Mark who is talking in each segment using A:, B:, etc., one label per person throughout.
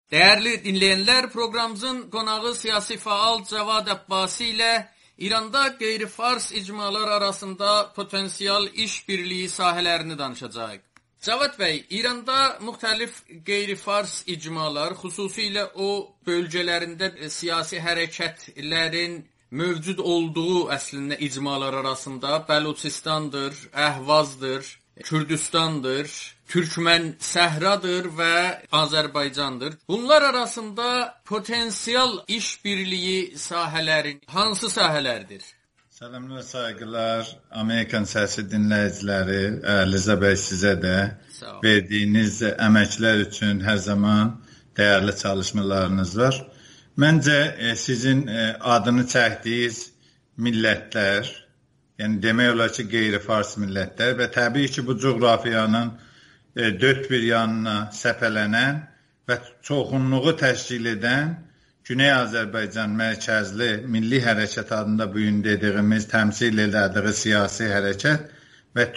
A: Dəyərli dinləyənlər, proqramımızın qonağı siyasi faal Cavad Abbasi ilə İranda qeyri-fars icmalar arasında potensial iş birliyi sahələrini danışacağıq. Cavad bəy, İranda müxtəlif qeyri-fars icmalar, xüsusilə o bölgələrində siyasi hərəkətlərin mövcud olduğu əslində icmalar arasında Bəluçistandır, Əhvazdır, Kürdistandır, Türkmen Səhradır və Azərbaycandır. Bunlar arasında potensial iş birliyi sahələri hansı sahələrdir?
B: Salamlar, saygılar. Amerikan Səsi dinləyiciləri, Liza bəy sizə də verdiyiniz əməklər üçün hər zaman dəyərli çalışmalarınız var. Məncə sizin adını çəkdiyiniz millətlər, yəni demək olar ki, qeyri-fars millətlər və təbii ki, bu coğrafiyanın dörd bir yanına səpələnən və çoxunluğu təşkil edən Güney Azərbaycan mərkəzli milli hərəkət adında bu gün dediyimiz, təmsil elədiyi siyasi hərəkət və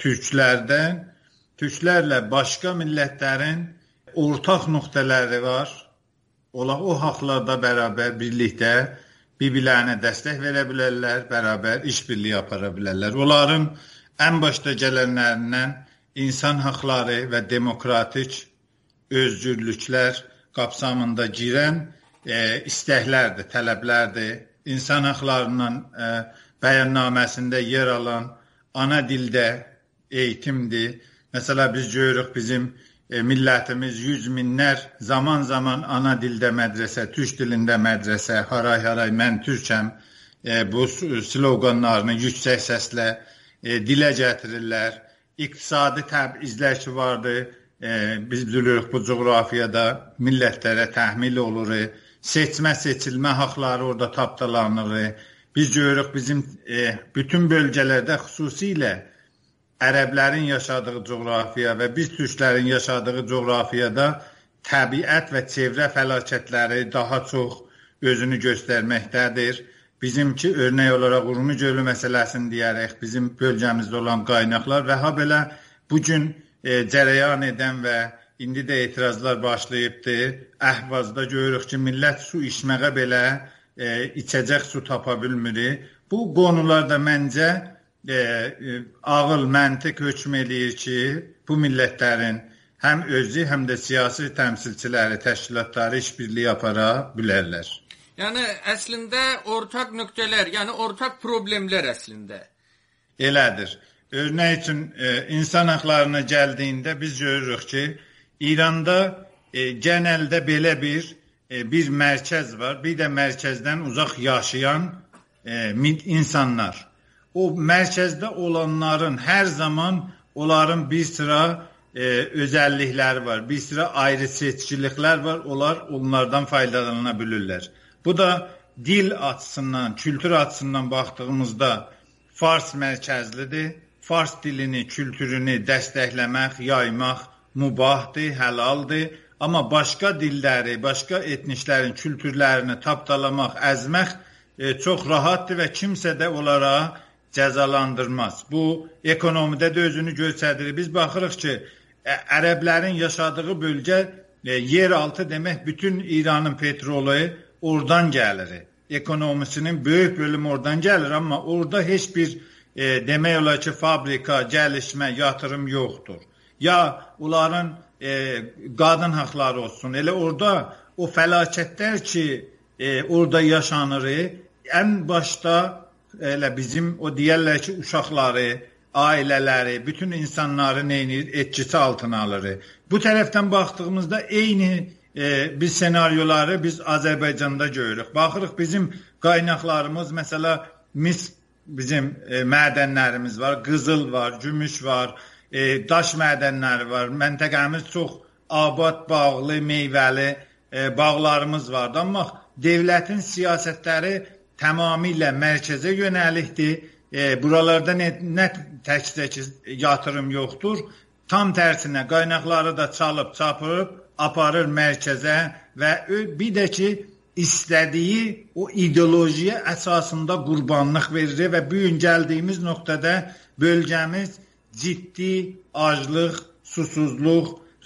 B: türklərlə başqa millətlərin ortaq nöqtələri var. Olar o haqlarda bərabər birlikdə bir-birlərinə dəstək verə bilərlər, bərabər işbirliyi apara bilərlər. Onların ən başda gələnlərindən insan haqları və demokratik özgürlüklər qapsamında girən istəklərdir, tələblərdir. İnsan haqlarının bəyannaməsində yer alan ana dildə eğitimdir. Məsələn, biz görürük bizim millətimiz yüz minlər zaman ana dildə mədrəsə, türk dilində mədrəsə, haray mən türkəm bu sloganlarını yüksək səslə dilə gətirirlər. İqtisadi təbizlər ki vardır, biz bilirik bu coğrafiyada millətlərə təhmil olur, seçmə haqları orada tapdalanır. Biz görürük bizim bütün bölgələrdə xüsusilə ərəblərin yaşadığı coğrafiya və biz türklərin yaşadığı coğrafiyada təbiət və çevrə fəlakətləri daha çox özünü göstərməkdədir. Bizimki örnək olaraq Urmi gölü məsələsini deyərək bizim bölgəmizdə olan qaynaqlar və habelə bugün cərəyan edən və indi də etirazlar başlayıbdır. Əhvazda görürük ki, millət su içməyə belə içəcək su tapa bilmir. Bu qonularda məncə ağıl, məntiq hökm eləyir ki, bu millətlərin həm özü, həm də siyasi təmsilçiləri, təşkilatları işbirliyi apara bilərlər.
A: Yəni, əslində ortaq nöqtələr, yəni ortaq problemlər əslində.
B: Elədir. Örnək üçün, insan haqlarına gəldiyində biz görürük ki, İranda genəldə belə bir mərkəz var, bir də mərkəzdən uzaq yaşayan insanlar. O mərkəzdə olanların hər zaman onların bir sıra özəllikləri var, bir sıra ayrı seçkiliklər var, onlardan faydalana bilirlər. Bu da dil açısından, kültür açısından baxdığımızda fars mərkəzlidir. Fars dilini, kültürünü dəstəkləmək, yaymaq mübahdır, həlaldır. Amma başqa dilləri, başqa etniklərin kültürlərini tapdalamaq, əzmək çox rahatdır və kimsə də onlara cəzalandırmaz. Bu, ekonomidə də özünü göstərir. Biz baxırıq ki, ərəblərin yaşadığı bölgə yeraltı demək, bütün İranın petrolu oradan gəlir. Ekonomisinin böyük bölümü oradan gəlir, amma orada heç bir demək olar ki, fabrika, gəlişmə, yatırım yoxdur. Ya onların qadın haqları olsun. Elə orada o fəlakətlər ki, orada yaşanır, ən başda elə bizim o deyərlər ki, uşaqları, ailələri, bütün insanları etkisi altına alır. Bu tərəfdən baxdığımızda eyni biz senaryoları biz Azərbaycanda görürük. Baxırıq bizim qaynaqlarımız, məsələ bizim mədənlərimiz var, qızıl var, gümüş var, daş mədənləri var. Məntəqəmiz çox abad, bağlı, meyvəli bağlarımız vardı. Amma devlətin siyasətləri tamamilə mərkəzə yönəlikdir. Buralarda nə təkcə yatırım yoxdur. Tam tərsinə qaynaqları da çalıb, çapırıb, aparır mərkəzə və bir də ki, istədiyi o ideolojiya əsasında qurbanlıq verir və bu gün gəldiyimiz nöqtədə bölgəmiz ciddi aclıq, susuzluq,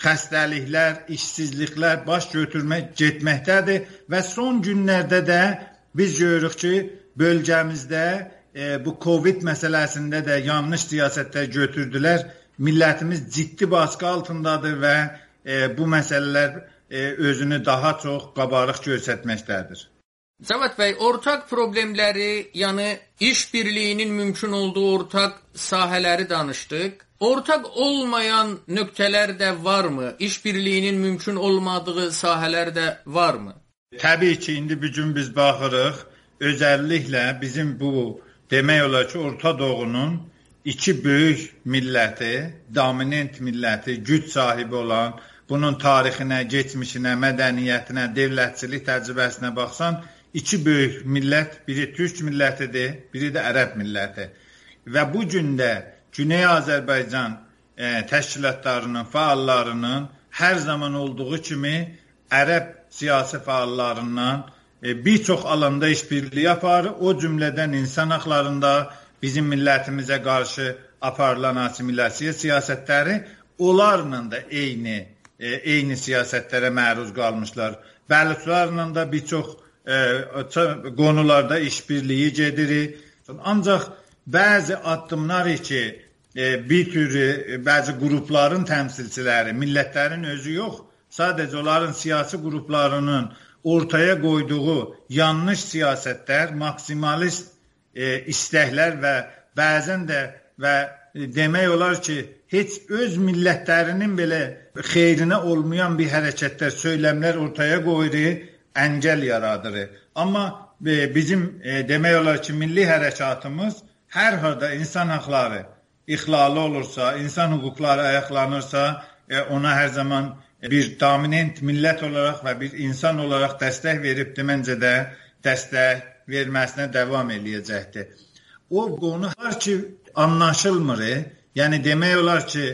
B: xəstəliklər, işsizliklər baş getməkdədir və son günlərdə də biz görürük ki, bölgəmizdə bu Covid məsələsində də yanlış siyasətlər götürdülər. Millətimiz ciddi baskı altındadır və bu məsələlər özünü daha çox qabarıq göstərməkdədir.
A: Cavad bəy, ortaq problemləri, yəni iş birliyinin mümkün olduğu ortaq sahələri danışdıq. Ortaq olmayan nöqtələr də varmı? İş birliyinin mümkün olmadığı sahələr də varmı?
B: Təbii ki, indi bu gün biz baxırıq, özəlliklə bizim bu demək olar ki, Orta Doğunun iki böyük milləti, dominant milləti, güc sahibi olan, bunun tarixinə, geçmişinə, mədəniyyətinə, dövlətçilik təcrübəsinə baxsan, iki böyük millət, biri Türk millətidir, biri də Ərəb milləti. Və bu gün də Güney Azərbaycan təşkilatlarının, fəallarının hər zaman olduğu kimi Ərəb siyasi fəallarından bir çox alanda işbirliyi aparır. O cümlədən insan haqlarında bizim millətimizə qarşı aparılan assimilasiya siyasətləri onlarla da eyni siyasətlərə məruz qalmışlar. Bəluçlarla da bir çox qonularda işbirliyi gedir. Ancaq bəzi addımlar ki, bəzi qrupların təmsilçiləri, millətlərin özü yox, sadəcə onların siyasi qruplarının ortaya qoyduğu yanlış siyasətlər, maksimalist istəklər və bəzən də demək olar ki, heç öz millətlərinin belə xeyrinə olmayan bir hərəkətlər, söyləmlər ortaya qoyur, əngəl yaradır. Amma bizim demək olar ki, milli hərəkatımız hər halda insan haqları ixlalı olursa, insan hüquqları ayaqlanırsa, ona hər zaman bir dominant millət olaraq və bir insan olaraq dəstək veribdir, məncə də dəstək verməsinə davam eləyəcəkdir. O qonu var ki, anlaşılmır, yəni demək olar ki,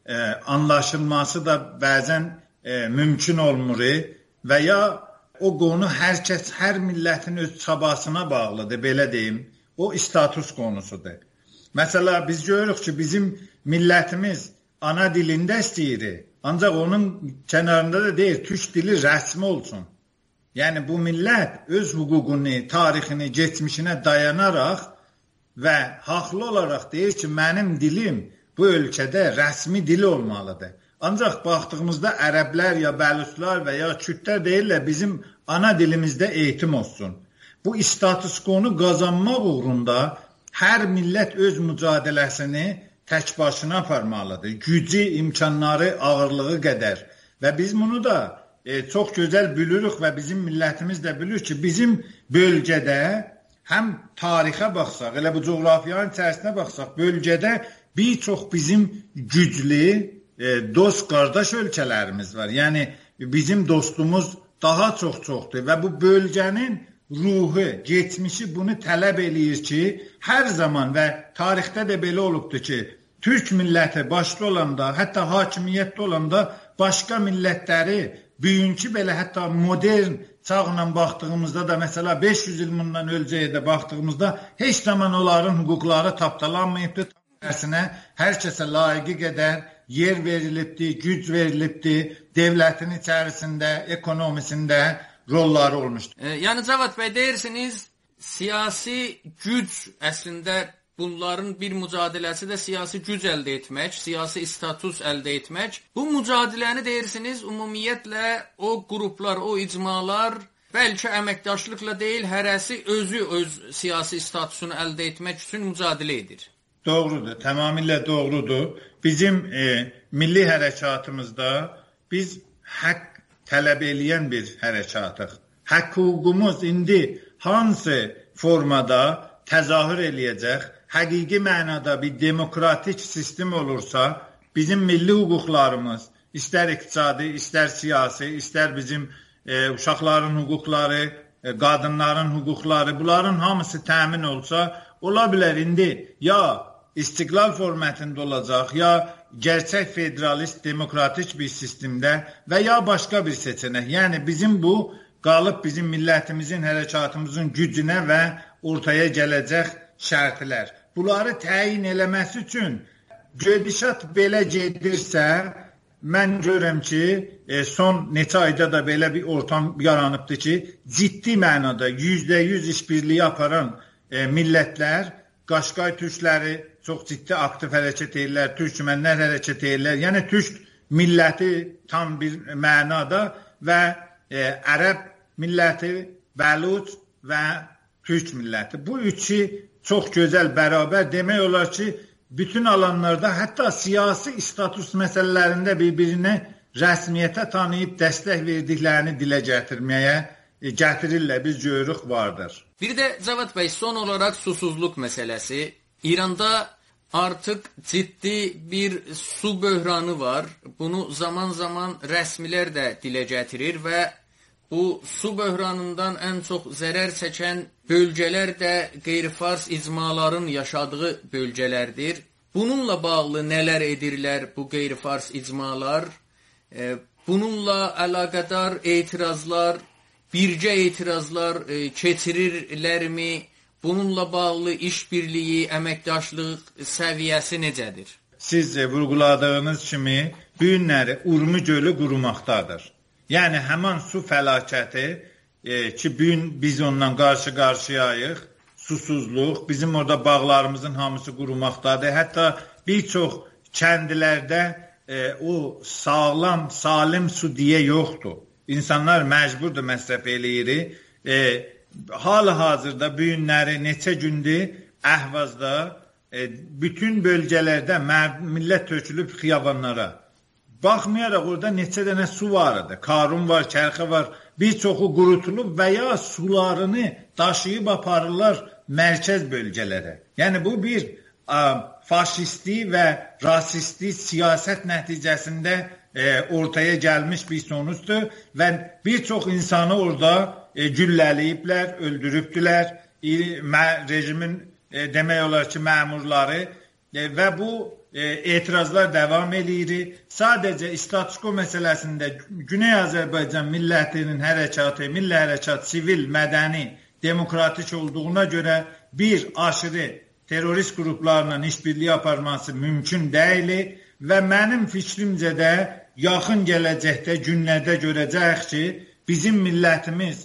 B: anlaşılması da bəzən mümkün olmur və ya o qonu hər millətin öz çabasına bağlıdır, belə deyim, o status qonusudur. Məsələn, biz görürük ki, bizim millətimiz ana dilində istəyir, ancaq onun kənarında da deyir, türk dili rəsmi olsun. Yəni, bu millət öz hüququnu, tarixini, geçmişinə dayanaraq və haqlı olaraq deyir ki, mənim dilim bu ölkədə rəsmi dil olmalıdır. Ancaq baxdığımızda ərəblər ya bəluçlar və ya kürdlər deyirlər, bizim ana dilimizdə eğitim olsun. Bu status qonu qazanmaq uğrunda hər millət öz mücadeləsini tək başına aparmalıdır. Gücü, imkanları, ağırlığı qədər. Və biz bunu da çox gözəl bilirik və bizim millətimiz də bilir ki, bizim bölgədə həm tarixə baxsaq, elə bu coğrafiyanın içərisinə baxsaq, bölgədə bir çox bizim güclü, dost, qardaş ölkələrimiz var. Yəni, bizim dostumuz daha çoxdur və bu bölgənin ruhu, geçmişi bunu tələb eləyir ki, hər zaman və tarixdə də belə olubdur ki, Türk milləti başda olanda, hətta hakimiyyətdə olanda başqa millətləri, bugünkü belə hətta modern çağla baxdığımızda da, məsələ 500 il bundan ölcəyə də baxdığımızda heç zaman onların hüquqları tapdalanmayıbdır. Tərsinə, hər kəsə layiqi qədər yer verilibdir, güc verilibdir, devlətin içərisində, ekonomisində rolları olmuşdur.
A: Yəni Cavad bəy, deyirsiniz, siyasi güc əslində bunların bir mücadiləsi də siyasi güc əldə etmək, siyasi status əldə etmək. Bu mücadiləni deyirsiniz, ümumiyyətlə o qruplar, o icmalar bəlkə əməkdaşlıqla deyil, hərəsi özü öz siyasi statusunu əldə etmək üçün mücadilə edir.
B: Doğrudur, tamamilə doğrudur. Bizim milli hərəkatımızda biz haqq tələb eləyən bir hərəkatıq. Haqq hüququmuz indi hansı formada təzahür eləyəcək, həqiqi mənada bir demokratik sistem olursa, bizim milli hüquqlarımız, istər iqtisadi, istər siyasi, istər bizim uşaqların hüquqları, qadınların hüquqları, bunların hamısı təmin olsa, ola bilər indi ya istiqlal formatında olacaq, ya gerçək federalist, demokratik bir sistemdə və ya başqa bir seçənək. Yəni, bizim bu qalıb bizim millətimizin, hərəkatımızın gücünə və ortaya gələcək şərtlər. Bunları təyin eləməsi üçün gedişat belə gedirsə, mən görürəm ki, son neçə ayda da belə bir ortam yaranıbdır ki, ciddi mənada %100 işbirliyi aparan millətlər, Qaşqay türkləri çox ciddi aktiv hərəkət edirlər, türkmənlər hərəkət edirlər. Yəni türk milləti tam bir mənada və ərəb milləti, bəluç və türk milləti. Bu üçü çox gözəl bərabər demək olar ki, bütün alanlarda, hətta siyasi status məsələlərində bir-birini rəsmiyyətə tanıyıb dəstək verdiklərini dilə gətirirlər, biz görürük vardır.
A: Bir də Cavad bəy, son olaraq susuzluq məsələsi. İranda artıq ciddi bir su böhranı var. Bunu zaman-zaman rəsmilər də dilə gətirir və bu su böhranından ən çox zərər çəkən bölgələr də qeyri-fars icmaların yaşadığı bölgələrdir. Bununla bağlı nələr edirlər bu qeyri-fars icmalar? Bununla əlaqədar etirazlar, birgə etirazlar keçirirlərmi? Bununla bağlı işbirliyi, əməkdaşlıq səviyyəsi necədir?
B: Siz vurguladığınız kimi bu günləri Urmu gölü qurumaqdadır. Yəni həmin su fəlakəti ki, bugün biz ondan qarşı-qarşıyayıq, susuzluq, bizim orada bağlarımızın hamısı qurumaqdadır. Hətta bir çox kəndlərdə o sağlam, salim su deyə yoxdur. İnsanlar məcburdur məsrəf eləyir. Hal-hazırda bu günləri neçə gündür Əhvazda bütün bölgələrdə millət tökülüb xiyabanlara. Baxmayaraq orada neçə dənə su var idi. Karun var, Kərxə var. Bir çoxu qurutulub və ya sularını daşıyıb aparırlar mərkəz bölgələrə. Yəni bu bir faşisti və rasisti siyasət nəticəsində ortaya gəlmiş bir sonuçdur və bir çox insanı orada gülləliyiblər, öldürübdülər. Rejimin demək olar ki, məmurları və bu etirazlar davam edir. Sadəcə statusko məsələsində Güney Azərbaycan millətinin hərəkatı, milli hərəkat sivil, mədəni, demokratik olduğuna görə bir aşırı terörist qruplarla işbirliyi aparması mümkün deyil və mənim fikrimcə də yaxın gələcəkdə günlərdə görəcəyik ki, bizim millətimiz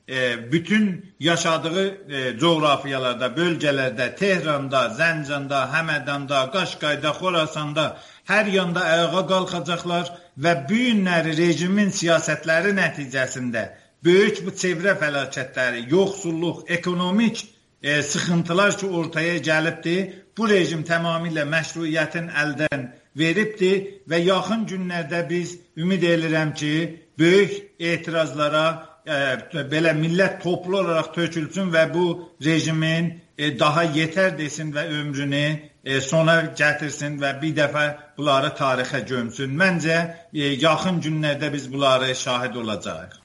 B: bütün yaşadığı coğrafiyalarda, bölgələrdə, Tehranda, Zəncanda, Həmədanda, Qaşqayda, Xorasanda hər yanda ayağa qalxacaqlar və bu günləri rejimin siyasətləri nəticəsində böyük bu çevrə fəlakətləri, yoxsulluq, ekonomik sıxıntılar ki ortaya gəlibdir, bu rejim tamamilə məşruiyyətin əldən veribdir və yaxın günlərdə biz ümid edirəm ki, böyük etirazlara belə millət toplu olaraq tökülsün və bu rejimin daha yetər desin və ömrünü sona gətirsin və bir dəfə bunları tarixə gömsün. Məncə yaxın günlərdə biz bunları şahid olacağıq.